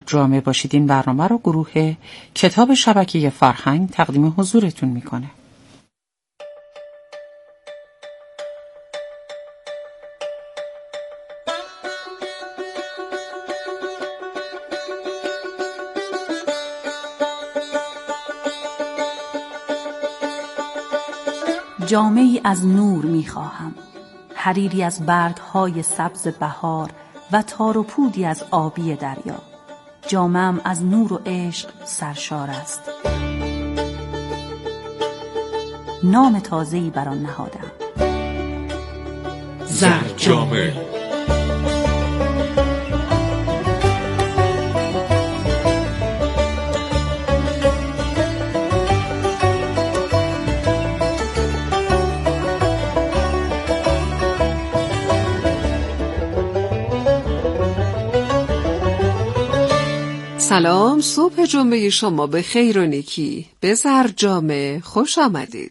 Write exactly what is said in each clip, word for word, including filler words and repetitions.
جامعه باشید این برنامه رو گروه کتاب شبکه فرهنگ تقدیم حضورتون میکنه. جامه‌ای از نور می‌خواهم، حریری از برگ‌های سبز بهار و تار و پودی از آبی دریا. جامه‌ام از نور و عشق سرشار است. نام تازه‌ای بر آن نهادم. زرجامه. سلام، صبح جمعه شما به خیر و نیکی. به زرجامه خوش آمدید.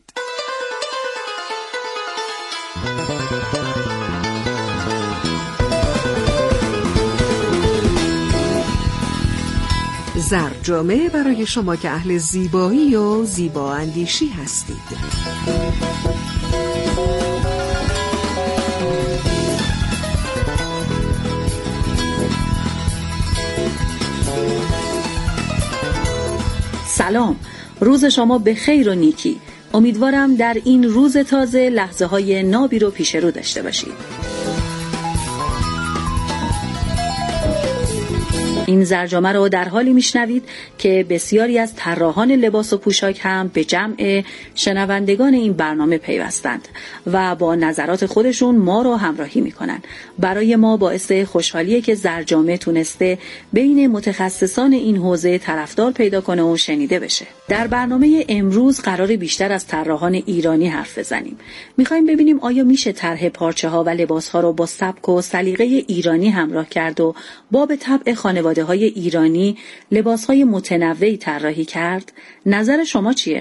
زرجامه برای شما که اهل زیبایی و زیبا اندیشی هستید. سلام، روز شما به خیر و نیکی. امیدوارم در این روز تازه لحظه های نابی رو پیش رو داشته باشید. این زرجامه رو در حالی میشنوید که بسیاری از طراحان لباس و پوشاک هم به جمع شنوندگان این برنامه پیوستند و با نظرات خودشون ما رو همراهی میکنن. برای ما باعث خوشحالیه که زرجامه تونسته بین متخصصان این حوزه طرفدار پیدا کنه و شنیده بشه. در برنامه امروز قرار بیشتر از طراحان ایرانی حرف بزنیم. میخوایم ببینیم آیا میشه طرح پارچه ها و لباس ها رو با سبک و سلیقه ایرانی همراه کرد و با به طبع خانواده های ایرانی لباس های متنوعی طراحی کرد؟ نظر شما چیه؟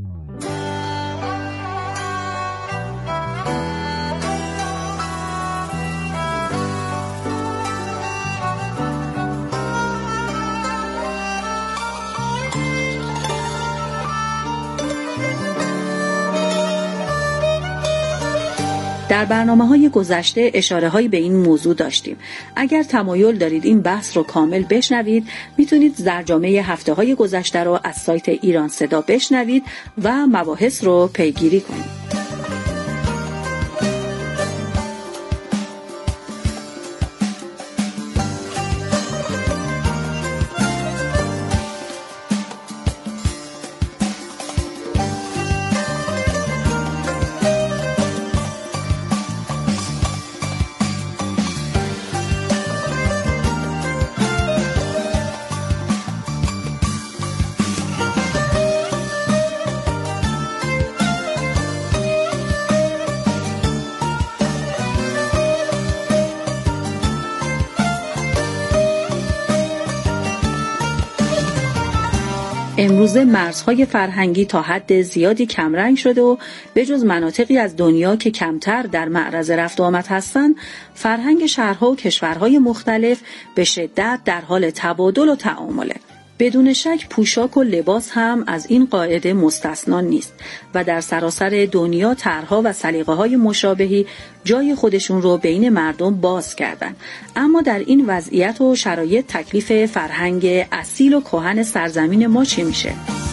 در برنامه‌های گذشته اشاره‌هایی به این موضوع داشتیم. اگر تمایل دارید این بحث رو کامل بشنوید، میتونید زرجامه هفته‌های گذشته رو از سایت ایران صدا بشنوید و مباحث رو پیگیری کنید. امروزه مرزهای فرهنگی تا حد زیادی کمرنگ شده و به جز مناطقی از دنیا که کمتر در معرض رفت و آمد هستند، فرهنگ شهرها و کشورهای مختلف به شدت در حال تبادل و تعامله. بدون شک پوشاک و لباس هم از این قاعده مستثنا نیست و در سراسر دنیا طرح‌ها و سلیقه‌های مشابهی جای خودشون رو بین مردم باز کردن. اما در این وضعیت و شرایط تکلیف فرهنگ اصیل و کهن سرزمین ما چی میشه؟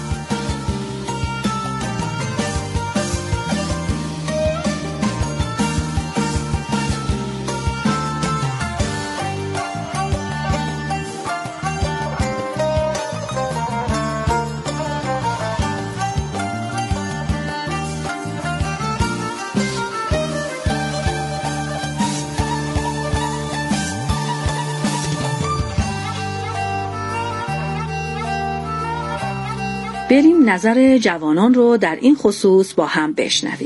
بریم نظر جوانان رو در این خصوص با هم بشنویم.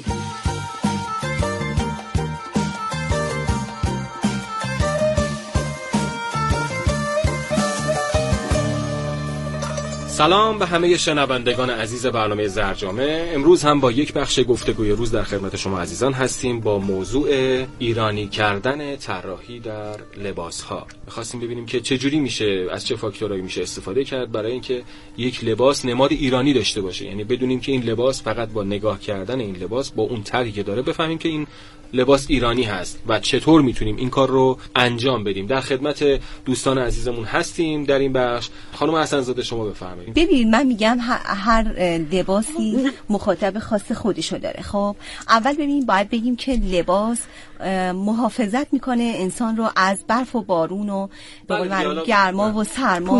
سلام به همه شنوندگان عزیز برنامه زرجامه. امروز هم با یک بخش گفتگوی روز در خدمت شما عزیزان هستیم با موضوع ایرانی کردن طراحی در لباس‌ها. می‌خواستیم ببینیم که چه جوری میشه، از چه فاکتورایی میشه استفاده کرد برای اینکه یک لباس نماد ایرانی داشته باشه. یعنی بدونیم که این لباس فقط با نگاه کردن این لباس با اون طرحی که داره بفهمیم که این لباس ایرانی هست و چطور میتونیم این کار رو انجام بدیم. در خدمت دوستان عزیزمون هستیم در این بخش. خانم حسن‌زاده شما بفرمایید. ببین من میگم هر لباسی مخاطب خاص خودشو داره. خب اول ببین باید بگیم که لباس محافظت میکنه انسان رو از برف و بارون و به قول معروف گرما و سرما،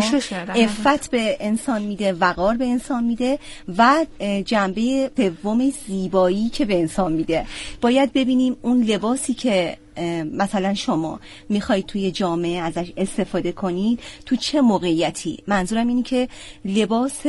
عفت به انسان میده، وقار به انسان میده و جنبه سوم زیبایی که به انسان میده. باید ببینیم اون لباسی که مثلا شما میخواید توی جامعه ازش استفاده کنید تو چه موقعیتی. منظورم اینه که لباس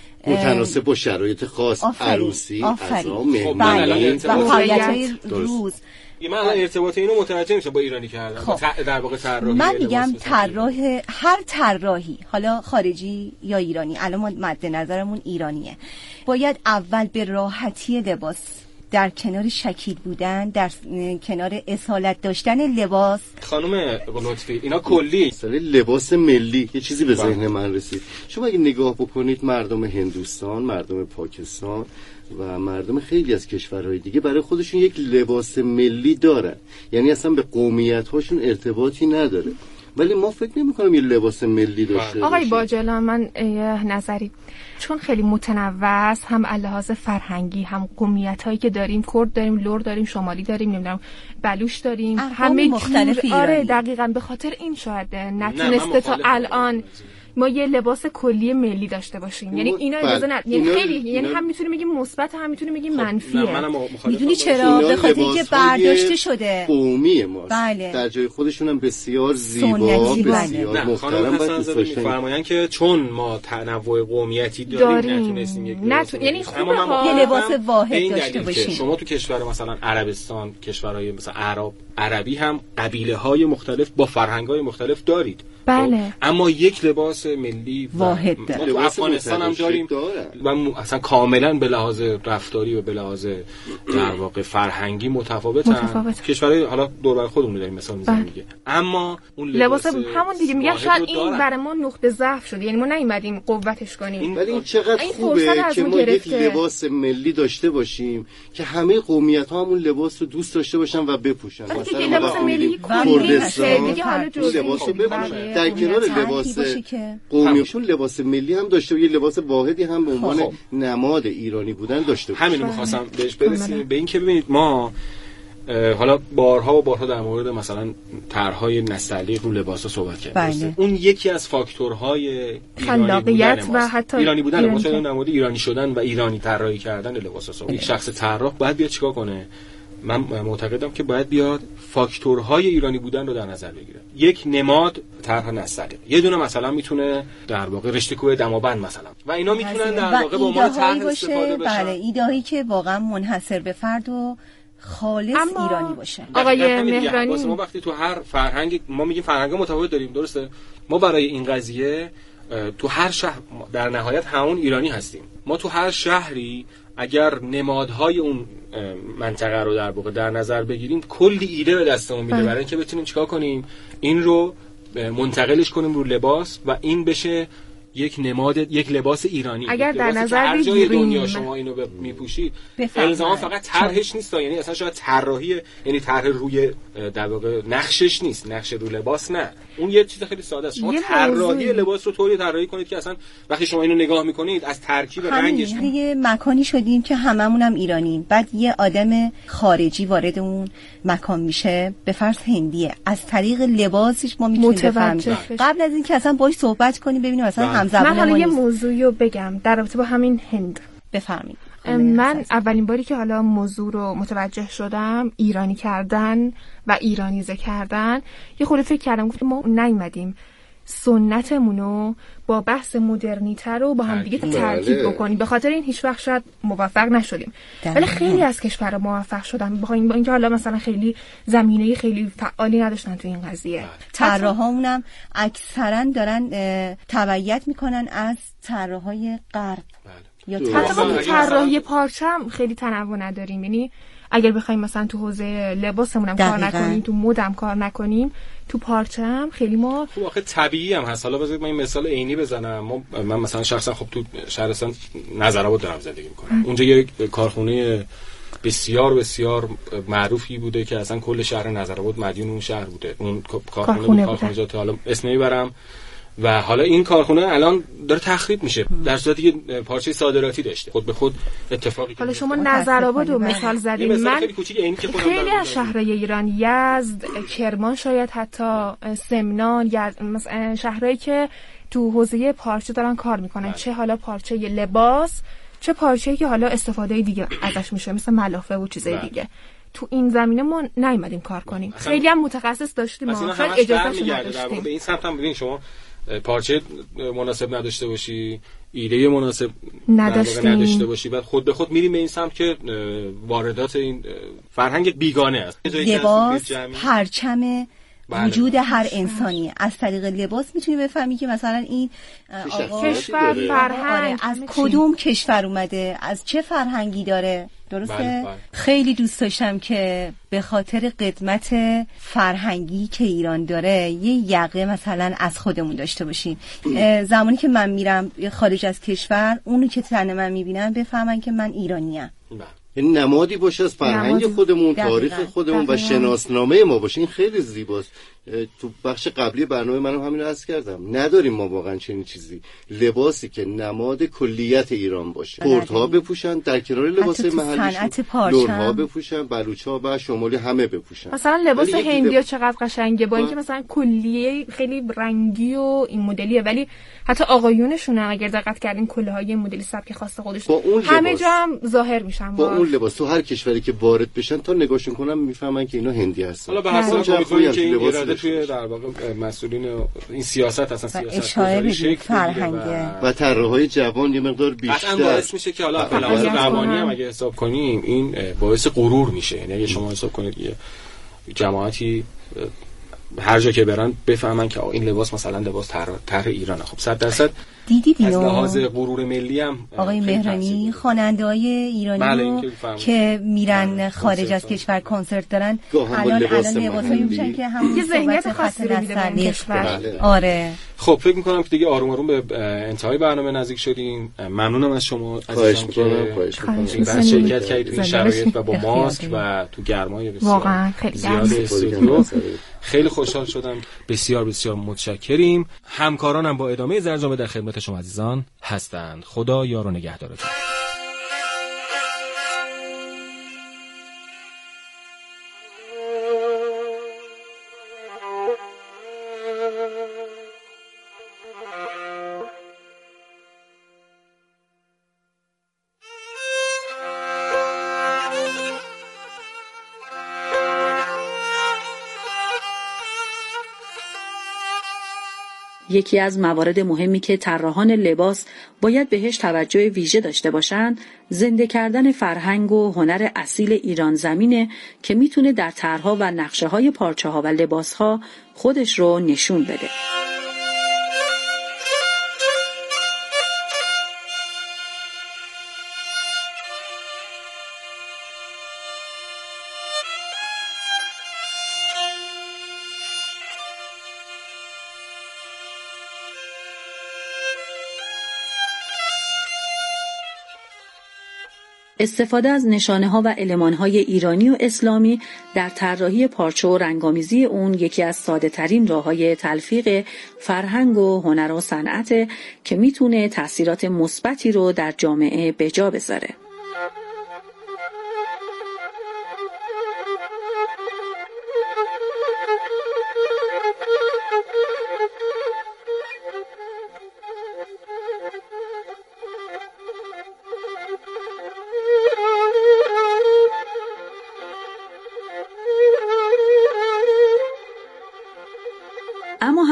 متناسب با شرایط خاص، عروسی، عزا، مهمانی و فعالیت‌های روز. من الان ارتباط اینو متوجه نمیشم با ایرانی کردن. خب. در واقع طراحی من میگم طراح، هر طراحی حالا خارجی یا ایرانی، الان ما مد نظرمون ایرانیه، باید اول به راحتی لباس در کنار شکیل بودن، در کنار اصالت داشتن لباس. خانم لطفی اینا کلی سری لباس ملی یه چیزی به ذهن من رسید. شما اگه نگاه بکنید مردم هندوستان، مردم پاکستان و مردم خیلی از کشورهای دیگه برای خودشون یک لباس ملی دارن، یعنی اصلا به قومیت هاشون ارتباطی نداره، ولی ما فکر نمی کنم یه لباس ملی داشته آقای باشه. باجلا من یه نظری، چون خیلی متنوع است، هم لحاظ فرهنگی هم قومیت هایی که داریم، کرد داریم، لور داریم، شمالی داریم، نمیدونم بلوچ داریم، همه مختلف ایرانی. آره دقیقاً به خاطر این شاید نتونسته تا الان ما یه لباس کلی ملی داشته باشیم. یعنی اینا اجازه نه، یعنی خیلی یعنی هم میتونیم بگیم مثبت هم میتونیم بگیم منفیه. میدونی چرا؟ به خاطر اینکه برداشته شده قومی ماست. بله. در جای خودشون هم بسیار زیبا، بسیار محترم و دوست داشتنی. میفرمایند که چون ما تنوع قومیتی داریم, داریم. نتونستیم یک لباس یعنی خوبه یه لباس واحد داشته باشیم. شما تو کشور مثلا عربستان، کشورهای مثلا عرب، عربی هم قبیله‌های مختلف با فرهنگ‌های مختلف دارید. بله. اما یک لباس ملی واحد داره. تو افغانستان هم داریم و اصلا کاملا به لحاظ رفتاری و به لحاظ در واقع فرهنگی متفاوتن. متفاوت. کشورهای حالا دور بر خودمون داریم مثال میزنیم دیگه. اما اون لباس, لباس همون دیگه میگم شاید این برای ما نقطه ضعف شده، یعنی ما نیومدیم قوتش کنیم. ولی این چقدر این خوبه که ما یک لباس ملی داشته باشیم که همه قومیت‌ها همون لباس رو دوست داشته باشن و بپوشن. مثلا لباس ملی کردستان دیگه حالا جزئی لباس رو بپوشن. در کنار لباس قومیشون لباس ملی هم داشته، یه لباس واحدی هم به عنوان نماد ایرانی بودن داشته. همین رو می‌خواستم بهش برسیم، به این که ببینید ما حالا بارها و بارها در مورد مثلا طرح‌های نستعلیق رو لباسا صحبت کردیم. اون یکی از فاکتورهای خلاقیت و حتی ایرانی بودن ما شده در مورد ایرانی شدن و ایرانی طراحی کردن لباسا صحبت. یک شخص طراح باید بیاد چیکار کنه؟ من معتقدم که باید بیاد فاکتورهای ایرانی بودن رو در نظر بگیره. یک نماد طرح نستعلیق، یه دونه مثلا میتونه در واقع رشته کوه دماوند مثلا و اینا میتونن در واقع به عنوان طرح استفاده بشن. بله، ایده‌ای که واقعا منحصر به فرد و خالص ایرانی باشه. آقای مهرانی ما وقتی تو هر فرهنگ ما میگیم فرهنگ متفاوت داریم، درسته؟ ما برای این قضیه تو هر شهر در نهایت همون ایرانی هستیم. ما تو هر شهری اگر نمادهای اون منطقه رو در واقع در نظر بگیریم کلی ایده به دستمون میده برای اینکه بتونیم چیکار کنیم، این رو منتقلش کنیم رو لباس و این بشه یک نماد، یک لباس ایرانی. اگر در نظر هر جای دنیا شما اینو میپوشید الزاما فقط طرحش نیست، یعنی اصلا شاید طراحی، یعنی طرح روی در واقع نقشش نیست، نقش رو لباس نه، اون یه چیز خیلی ساده است. شما طراحی لباس رو طوری طراحی کنید که اصلا وقتی شما اینو نگاه میکنید از ترکیب رنگش یه مکانی شدیم که هممون هم ایرانیم، بعد یه آدم خارجی وارد اون مکان میشه، به فرض هندیه، از طریق لباسش ما میتونیم بفهمیم قبل از اینکه اصلا باهاش صحبت کنیم ببینیم اصلا همزبان. من حالا یه موضوعی رو بگم در رابطه با همین هند. بفرمایید. من اولین باری که حالا موضوع رو متوجه شدم، ایرانی کردن و ایرانیزه کردن، یه خورده فکر کردم، گفتم ما نیومدیم سنتمونو با بحث مدرنیته رو با هم دیگه ترکیب بکنیم. به خاطر این هیچ وقت شاید موفق نشدیم، ولی خیلی از کشورها موفق شدن با اینکه حالا مثلا خیلی زمینه خیلی فعالی نداشتن تو این قضیه. طراحامونم اکثرا دارن تبعیت میکنن از طراحای غرب. یا حتی طراحی پارچه هم خیلی تنوع نداریم. یعنی اگر بخوایم مثلا تو حوزه لباسمون هم کار نکنیم، تو مد هم کار نکنیم، تو پارچه هم خیلی ما خب آخه طبیعی هم هست. حالا بذارید من این مثال عینی بزنم. ما من مثلا شخصا خب تو شهرستان نظرآباد دارم زندگی میکنم. اونجا یک کارخونه بسیار بسیار معروفی بوده که اصلا کل شهر نظرآباد مدیون اون شهر بوده. اون کارخونه کارخانجات حالا اسم نمیبرم و حالا این کارخونه الان داره تخریب میشه در صورتی که پارچه صادراتی داشته. خود به خود اتفاقی حالا شما نظرآباد رو مثال زدید. من خیلی کوچیک اینی که خیلی از شهرهای ایران، یزد، کرمان، شاید حتی سمنان، مثلا شهرهایی که تو حوزه پارچه دارن کار میکنن، چه حالا پارچه لباس، چه پارچه‌ای که حالا استفاده دیگه ازش میشه مثل ملافه و چیزای دیگه. تو این زمینه ما نیومدیم کار کنیم. خیلی هم متخصص داشتیم، ما خیلی اجازهش نداشتیم. به این سمت هم ببین شما پارچه مناسب نداشته باشی، ایده مناسب نداشته نداشته باشی، بعد خود به خود میریم به این سمت که واردات این فرهنگ بیگانه است. لباس پرچم وجود هر انسانی. از طریق لباس میتونی بفهمی که مثلا این کشور فرهنگ از کدوم کشور اومده، از چه فرهنگی داره. درسته؟ بله بله. خیلی دوست داشتم که به خاطر قدمت فرهنگی که ایران داره یه یقه مثلا از خودمون داشته باشیم. زمانی که من میرم خارج از کشور، اونو که تن من میبینن بفهمن که من ایرانیم. یعنی نمادی باشه از فرهنگ خودمون، تاریخ خودمون و شناسنامه ما باشه. این خیلی زیباست. تو بخش قبلی برنامه منم همین رو عرض کردم. نداریم ما واقعا چنین چیزی. لباسی که نماد کلیت ایران باشه. کردها بپوشن در کنار لباس محلیشون، لرها بپوشن، بلوچ‌ها و شمالی همه بپوشن. مثلا لباس هندیا چقدر قشنگه، با اینکه مثلا کلیه خیلی رنگی و این مدلیه، ولی حتی آقایونشون اگر دقت کردین کلاهای مدلی سبک خاص خودشون همه جا هم ظاهر میشن با اون لباس. تو هر کشوری که وارد بشن تا نگاهشون کنن میفهمن که اینا هندی هستن. حالا به هر حال که این اراده توی در واقع مسئولین این سیاست اصلا سیاست گذاری شکل فرهنگه و طراحهای جوان یه مقدار بیشتر باعث میشه که حالا به لحاظ روانی هم اگه حساب کنیم این باعث غرور میشه. یعنی اگه شما حساب کنید یه جماعتی هر جا که برن بفهمن که این لباس مثلا لباس طرح ایرانه. خب صد درصد دیدید از لحاظ غرور ملی هم آقای مهرانی خواننده‌های ایرانی که میرن خارج از کشور کنسرت دارن الان الان لباسایی میشن که هم یه ذهنیت خاصی رو میده به کشور. آره خب فکر می‌کنم که دیگه آروم آروم به انتهای برنامه نزدیک شدیم. ممنونم از شما عزیزان که خواهش شرکت کردید تو این شرایط و با ماسک و تو گرمای بسیار زیاد استودیو. خیلی خوشحال شدم. بسیار بسیار متشکریم. همکارانم با ادامه زرجامه در خدمت شما عزیزان هستند. خدا یار و نگهدارتون. یکی از موارد مهمی که طراحان لباس باید بهش توجه ویژه داشته باشند، زنده کردن فرهنگ و هنر اصیل ایران زمینه که میتونه در طرح‌ها و نقشه‌های پارچه‌ها و لباس‌ها خودش رو نشون بده. استفاده از نشانه‌ها و المان‌های ایرانی و اسلامی در طراحی پارچه و رنگامیزی اون یکی از ساده‌ترین راه‌های تلفیق فرهنگ و هنر و صنعت که میتونه تأثیرات مثبتی رو در جامعه به جا بذاره.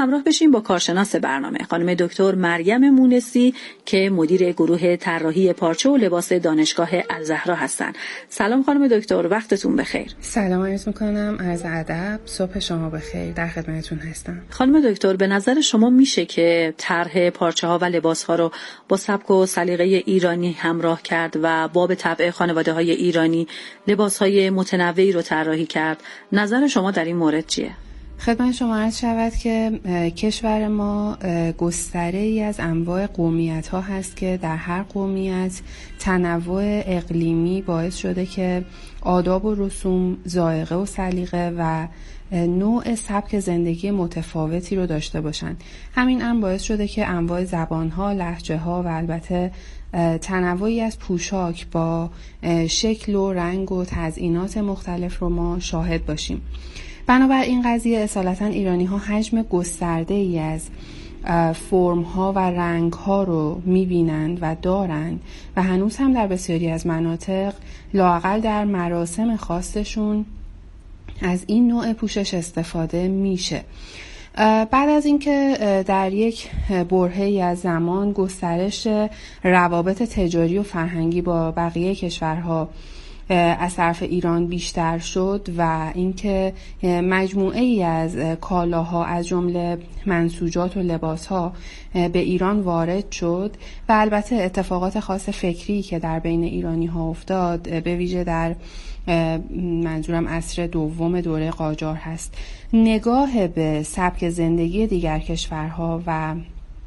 همراه بشیم با کارشناس برنامه خانم دکتر مریم مونسی که مدیر گروه طراحی پارچه و لباس دانشگاه الزهرا هستند. سلام خانم دکتر، وقتتون بخیر. سلام عرض میکنم، عرض ادب، صبح شما بخیر، در خدمتتون هستم. خانم دکتر، به نظر شما میشه که طرح پارچه ها و لباس ها رو با سبک و سلیقه ایرانی همراه کرد و با به طبع خانواده های ایرانی لباس های متنوعی رو طراحی کرد؟ نظر شما در این مورد چیه؟ خدمت شما عرض شود که کشور ما گستره ای از انواع قومیت ها هست که در هر قومیت تنوع اقلیمی باعث شده که آداب و رسوم، ذائقه و سلیقه و نوع سبک زندگی متفاوتی رو داشته باشند. همین امر باعث شده که انواع زبان‌ها، لهجه‌ها و البته تنوعی از پوشاک با شکل و رنگ و تزئینات مختلف رو ما شاهد باشیم. بنابراین قضیه اصالتاً ایرانی ها حجم گسترده ای از فرم ها و رنگ ها رو میبینند و دارند و هنوز هم در بسیاری از مناطق لااقل در مراسم خاصشون از این نوع پوشش استفاده میشه. بعد از اینکه در یک برهه‌ای از زمان گسترش روابط تجاری و فرهنگی با بقیه کشورها از طرف ایران بیشتر شد و اینکه مجموعه ای از کالاها از جمله منسوجات و لباسها به ایران وارد شد و البته اتفاقات خاص فکری که در بین ایرانی ها افتاد، به ویژه در منظورم عصر دوم دوره قاجار هست، نگاه به سبک زندگی دیگر کشورها و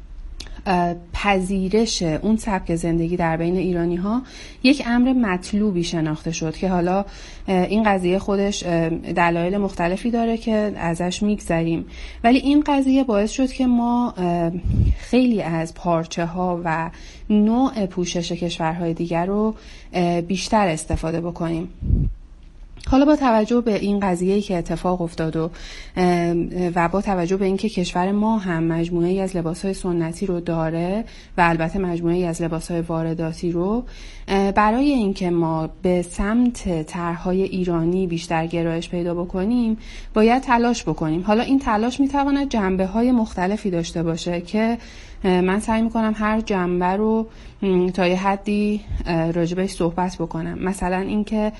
پذیرش اون سبک زندگی در بین ایرانی ها یک امر مطلوبی شناخته شد که حالا این قضیه خودش دلایل مختلفی داره که ازش میگذریم، ولی این قضیه باعث شد که ما خیلی از پارچه ها و نوع پوشش کشورهای دیگر رو بیشتر استفاده بکنیم. حالا با توجه به این قضیه‌ای که اتفاق افتاد و و با توجه به اینکه کشور ما هم مجموعه‌ای از لباس‌های سنتی رو داره و البته مجموعه‌ای از لباس‌های وارداتی رو، برای اینکه ما به سمت طرح‌های ایرانی بیشتر گرایش پیدا بکنیم باید تلاش بکنیم. حالا این تلاش می‌تواند جنبه‌های مختلفی داشته باشه که من سعی میکنم هر جنبه رو تا یه حدی راجبش صحبت بکنم. مثلا اینکه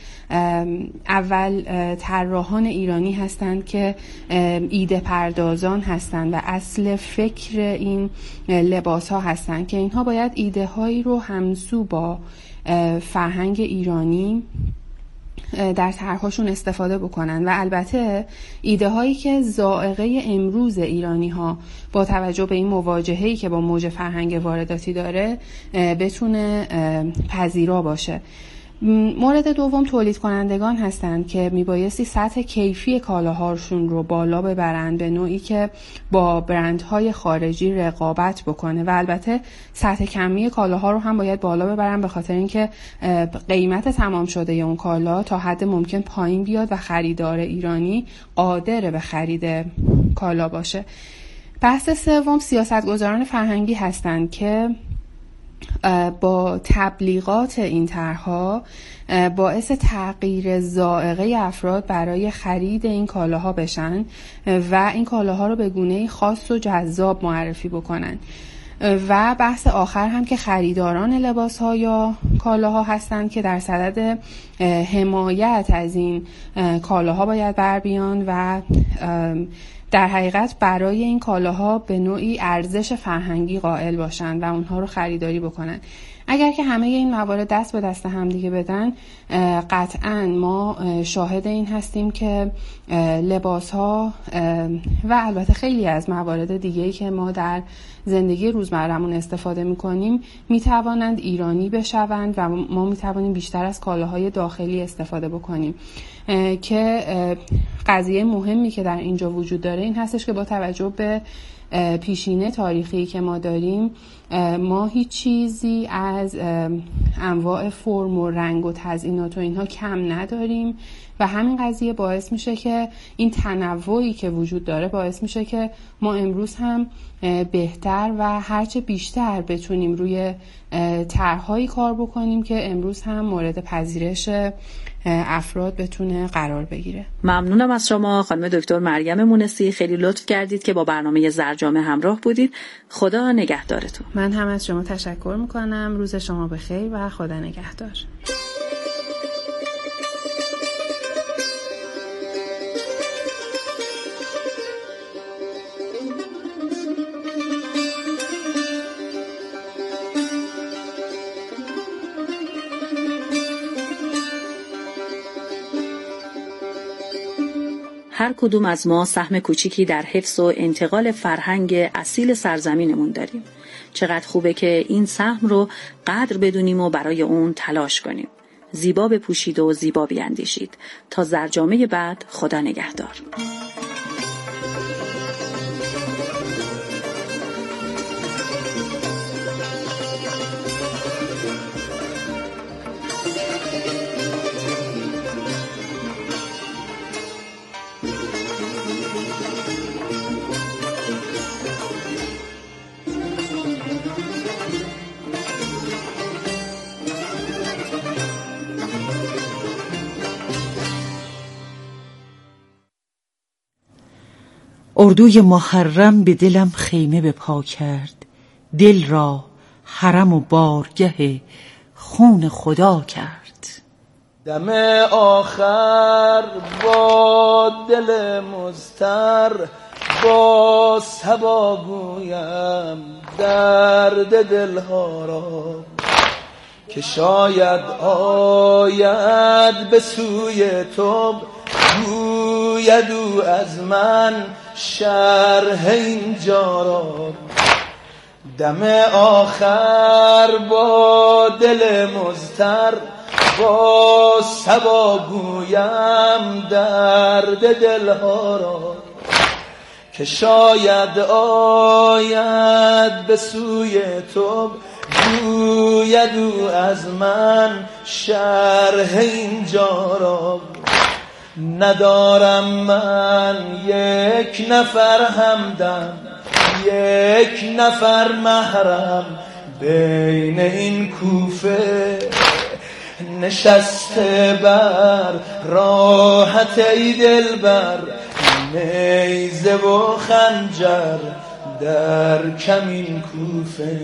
اول طراحان ایرانی هستند که ایده پردازان هستند و اصل فکر این لباس ها هستند که اینها باید ایده هایی رو همسو با فرهنگ ایرانی در طرحشون استفاده بکنن و البته ایده هایی که ذائقه امروز ایرانی ها با توجه به این مواجهه‌ای که با موج فرهنگ وارداتی داره بتونه پذیرا باشه. مورد دوم تولید کنندگان هستند که میبایستی سطح کیفی کالاهاشون رو بالا ببرند به نوعی که با برندهای خارجی رقابت بکنه و البته سطح کمی کالاها رو هم باید بالا ببرن به خاطر اینکه قیمت تمام شده اون کالا تا حد ممکن پایین بیاد و خریدار ایرانی قادر به خرید کالا باشه. بحث سوم سیاستگزاران فرهنگی هستند که با تبلیغات این طرح‌ها باعث تغییر ذائقه افراد برای خرید این کالاها بشن و این کالاها رو به گونه‌ای خاص و جذاب معرفی بکنن. و بحث آخر هم که خریداران لباس‌ها یا کالاها هستند که در صدد حمایت از این کالاها باید بر بیان و در حقیقت برای این کالاها به نوعی ارزش فرهنگی قائل باشن و اونها رو خریداری بکنن. اگر که همه این موارد دست به دست هم دیگه بدن، قطعاً ما شاهد این هستیم که لباس‌ها و البته خیلی از موارد دیگه‌ای که ما در زندگی روزمره‌مون استفاده می‌کنیم می‌توانند ایرانی بشوند و ما می‌توانیم بیشتر از کالاهای داخلی استفاده بکنیم. که قضیه مهمی که در اینجا وجود داره این هستش که با توجه به پیشینه تاریخی که ما داریم، ما هیچ چیزی از انواع فرم و رنگ و تزئینات و اینها کم نداریم و همین قضیه باعث میشه که این تنوعی که وجود داره باعث میشه که ما امروز هم بهتر و هرچه بیشتر بتونیم روی طرح‌هایی کار بکنیم که امروز هم مورد پذیرش افراد بتونه قرار بگیره. ممنونم از شما خانم دکتر مریم مونسی، خیلی لطف کردید که با برنامه زرجامه همراه بودید. خدا نگهدارتون. من هم از شما تشکر میکنم. روز شما بخیر و خدا نگهدار. هر کدوم از ما سهم کوچیکی در حفظ و انتقال فرهنگ اصیل سرزمینمون داریم. چقدر خوبه که این سهم رو قدر بدونیم و برای اون تلاش کنیم. زیبا بپوشید و زیبا بیاندیشید. تا زرجامه بعد، خدا نگهدار. اردوی محرم به دلم خیمه به پا کرد، دل را حرم و بارگه خون خدا کرد. دم آخر با دل مضطر با صبا گویم درد دلها را، که شاید آید به سوی تو، گوید او از من شرح اینجا را. دم آخر با دل مضطر با صبا گویم درد دلها را، که شاید آید به سوی تو، گوید او از من شرح اینجا را. ندارم من یک نفر همدم، یک نفر محرم بین این کوفه، نشسته بر راحت ای دلبر، نیزه و خنجر در کمین کوفه.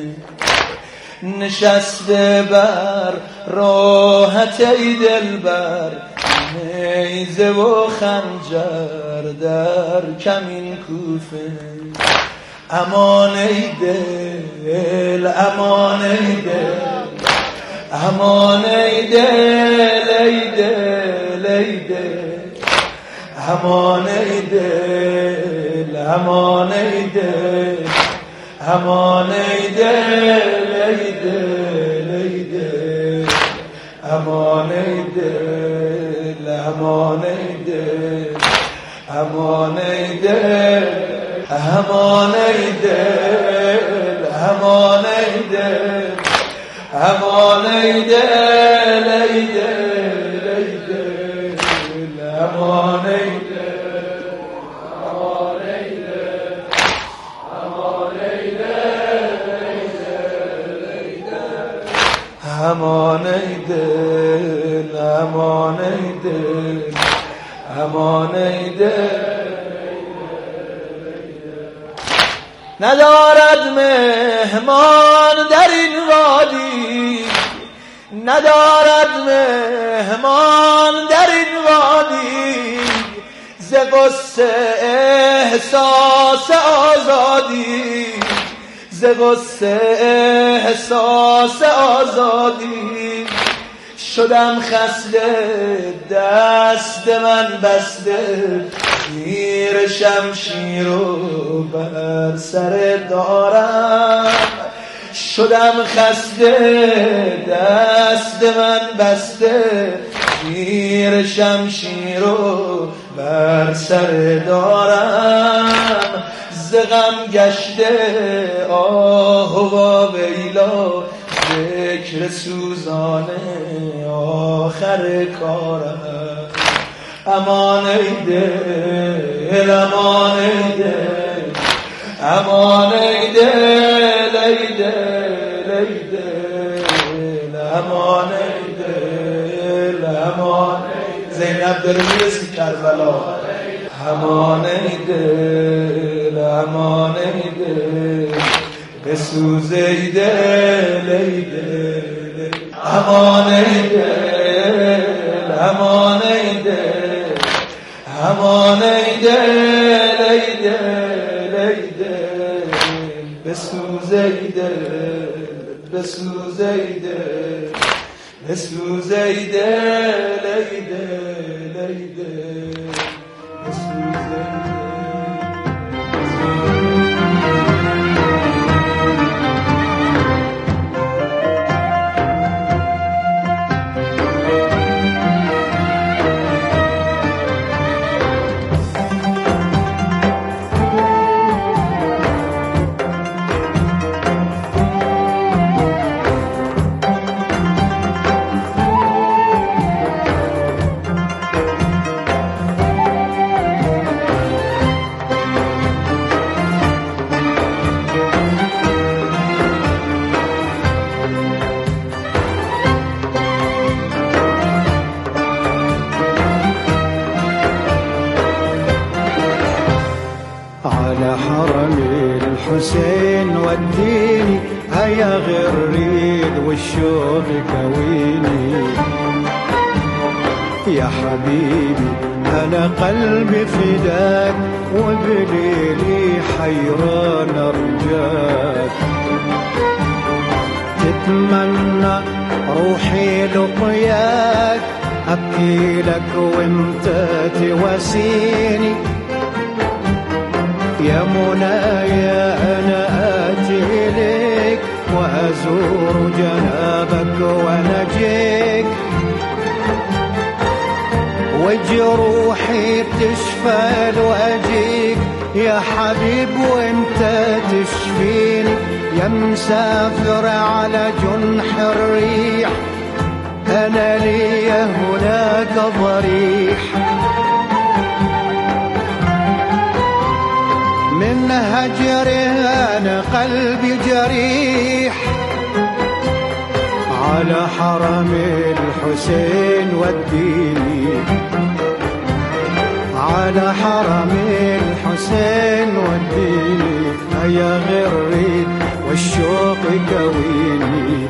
نشسته بر راحت ای دلبر، نیزه و خنجر در کمین کوفه. امان ای دل، امان ای دل، امان ای دل، ای دل، ای دل، امان ای دل، امان ای دل، امان ای دل، ای دل، ای دل، امان ای دل، امان ای دل، امان ای دل، امان ای دل، امان ای دل، امان ای دل، ای دل، ای دل، امان ای دل، امان ای دل، امان ای دل، امان ای دل، امان ای دل، امان ای دل. ندارد مهمان در این وادی، ندارد مهمان در این وادی، ز غصه احساس آزادی، ز غصه احساس آزادی. شدم خسته دست من بسته، زیر شمشیر و بر سر دارم. شدم خسته دست من بسته، زیر شمشیر و بر سر دارم. ز غم گشته آه و ویلا، ذکر سوزان آخر کارم. امان ای دل، امان ای دل، امان ای دل، ای دل، ای دل، امان ای دل، امان داره میرسی کربلا. همانه دل همانه دل بسوزه دل ای دل، همانه دل همانه دل همانه دل ای دل ای دل بسوزه دل بسوزه دل بسوزه دل ای دل ای دل بسوزه دل. على حرم الحسين وديني هيا غريد والشوق كويني يا حبيبي أنا قلبي فداك وبليلي حيران أرجاك تتمنى روحي لقياك أبكي لك وانت تواسيني يا منايا أنا آتي إليك وأزور جنابك ونجيك وجروحي بتشفى وأجيك يا حبيب وانت تشفيني يا مسافر على جنح الريح أنا لي هناك ضريح من هجره أنا قلبي جريح على حرم الحسين وديني على حرم الحسين وديني هيا غريد والشوق كويني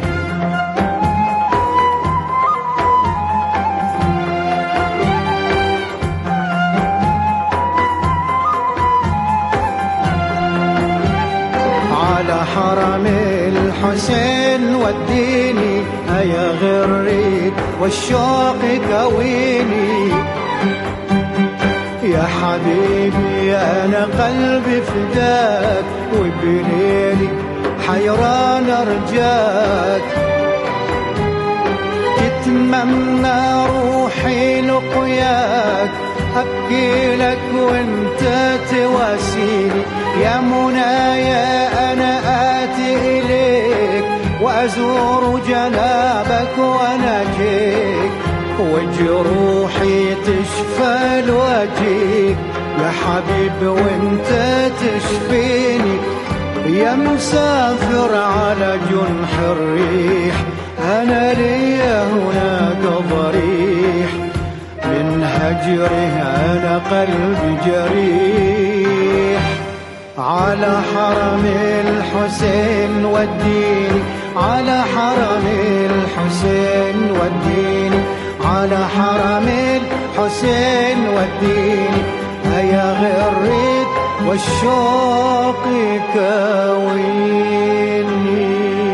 حرم الحسين وديني هيا غريد والشوق كويني يا حبيبي أنا قلبي فداك وبليلي حيران أرجاك تتمنى روحي لقياك أبكي لك وانت تواسيني يا منايا أنا آتي إليك وأزور جنابك ونجيك وجروحي تشفى لوجيك يا حبيب وانت تشفيني يا مسافر على جنح الريح أنا لي هناك ضريح من هجره أنا قلبي جريح على حرم الحسين وديني على حرم الحسين وديني على حرم الحسين وديني هيا غريد والشوق كويني.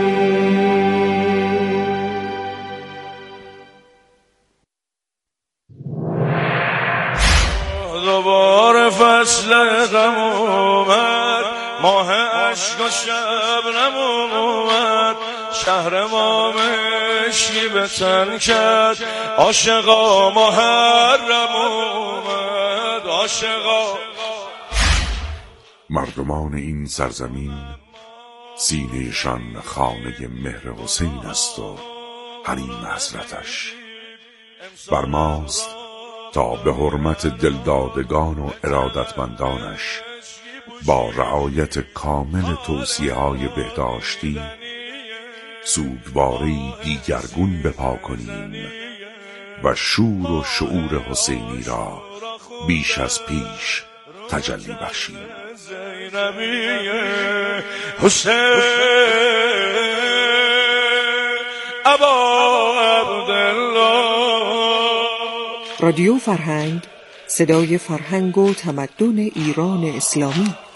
دوباره فصل غم اومد ماه عشق و شبنم اومد شهر ما مشکی به تن کرد عاشقا محرم اومد عاشقا. مردمان این سرزمین سینه‌شان خانه مهر حسین است و حریم حضرتش. بر ماست تا به حرمت دلدادگان و ارادتمندانش با رعایت کامل توصیه‌های بهداشتی سوگواری دیگرگون بپا کنیم و شور و شعور حسینی را بیش از پیش تجلی بخشیم. حسین ابا عبدالله. رادیو فرهنگ، صدای فرهنگ و تمدن ایران اسلامی.